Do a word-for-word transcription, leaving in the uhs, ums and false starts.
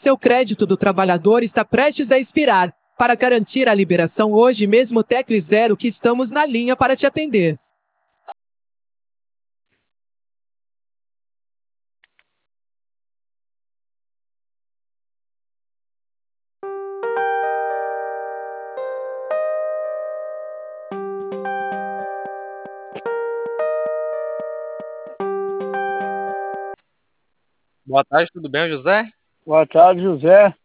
Seu crédito do trabalhador está prestes a expirar. Para garantir a liberação hoje mesmo, tecle zero que estamos na linha para te atender. Boa tarde, tudo bem, José? Boa tarde, José.